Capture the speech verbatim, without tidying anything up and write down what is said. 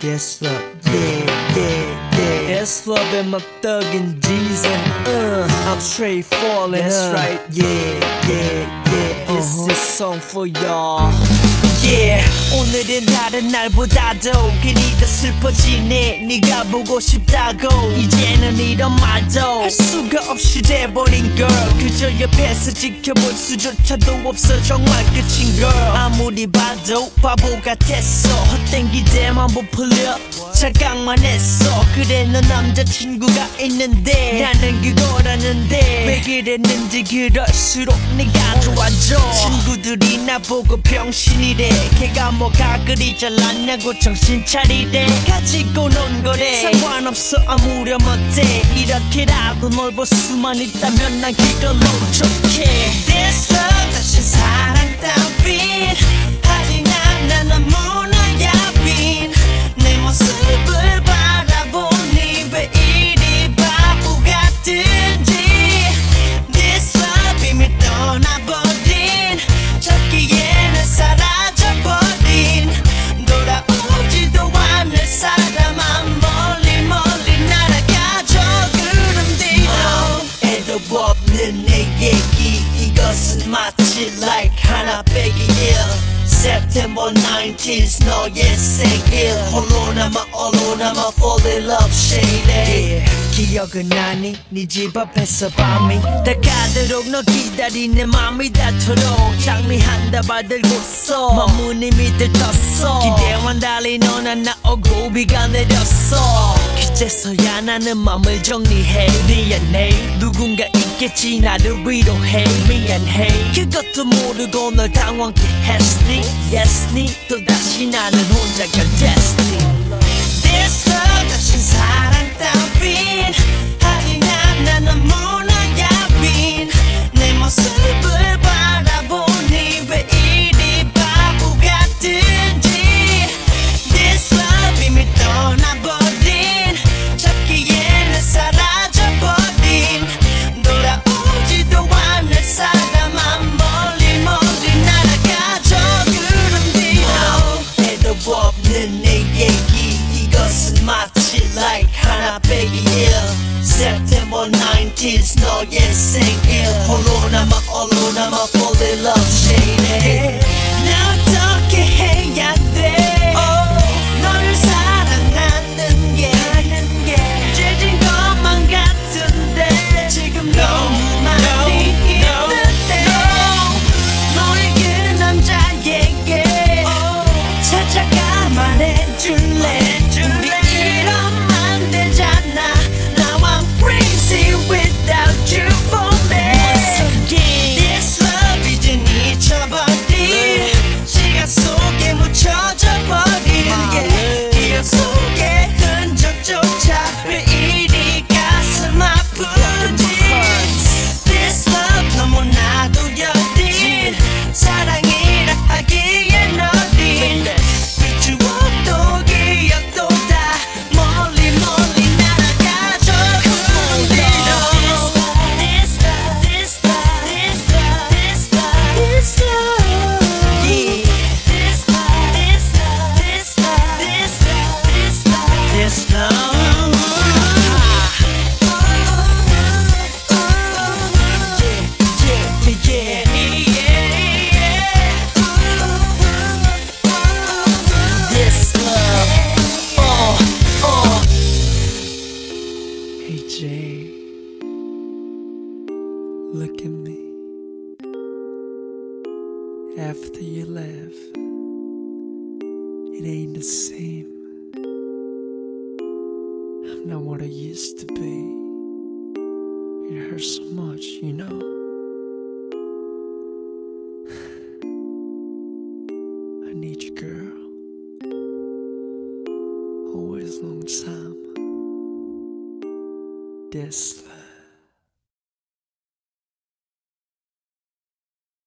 This love, yeah, yeah, yeah. This love in my thuggin' G's and uh, I'm straight falling. That's uh. right, yeah, yeah, yeah. This uh-huh. is song for y'all. Yeah, 오늘은 다른 날보다도 괜히 더 슬퍼지네. 네가 보고 싶다고 이제는 이런 말도 할 수가 없이 돼버린 girl. 그저 옆에서 지켜볼 수조차도 없어. 정말 끝인 girl. 아무리 봐도 바보 같았어. 헛된 기대만 부풀려 착각만 했어. 그래 너 남자친구가 있는데 나는 그거라는데 왜 그랬는지 그럴수록 네가 좋아져. 친구들이 나보고 병신이래. 걔가 뭐가 그리 잘났냐고 정신 차리래. 가지고 논 거래. 상관없어 아무렴 어때. 이렇게라도 널 볼 수만 있다면 난 그걸로 좋게. This love 다시 사랑 따윈 하지만 난 너무나 야윈. 내 모습을 바라보니 왜 이리 바보 같은지. This love 이미 떠나버린 찾기에는 사라져버린 돌아오지도 않을 사람만 멀리 멀리 날아가죠. 구름 뒤로 애도 없는 내 얘기. 이것은 마치 like 하나 빼기 일. September nineteenth 너의 생일. 홀로 남아 홀로 남아 fall in love shady. yeah. 기억은 나니 네 집 앞에서 밤이 다가도록 너 기다리는 맘이 닿도록 장미 한 다발 들고서 맘은 이미 들떴어. 기대와는 달리 넌 안 나오고 비가 내렸어. 그제서야 나는 맘을 정리해. 미안해 누군가 있겠지 나를 위로해. 미안해 그것도 모르고 널 당황케 했으니 Yes 니 또다시 나는 혼자가 됐으니. This love 다신 사랑 따윈 하지만 난 너무나 야윈. 내 모습을 바라보니 왜 이리 바보 같은지. This love 이미 떠나버린 찾기에는 사라져버린 돌아오지도 않을 사람만 멀리 멀리 날아가죠. 구름 뒤로 애도 없는 내 얘기. 이것은 마치 like 하나 빼기 일. September nineteenth 너의 생일. 홀로 남아 홀로 남아 fall in love shady. 나 어떻게 해야 돼 oh, 너를 사랑하는 게 죄진 것만 같은데 지금 너무 많이 힘든데 너의 그 남자에게 찾아가 말해줄래. 우리 이러면 안 되잖아. Now I'm crazy without you for me. This love 이젠 잊혀버린 시간 속에 묻혀져 버린 게 기억 속에 흔적조차 왜 이리 가슴 아픈지. This love 너무나도 여린 사랑이라 하기엔 어린 그 추억도 기억도 다 멀리 멀리 날아가죠. 구름 뒤로. This love, this love, this love, this love, this love, yeah. This love, this love, this love, this love, this love, this love. Yeah, yeah, yeah, yeah. This love, oh, oh. Hey Jay, look at me. After you left, it ain't the same. I'm not what I used to be. It hurts so much, you know. I need you, girl. Always long time. This love.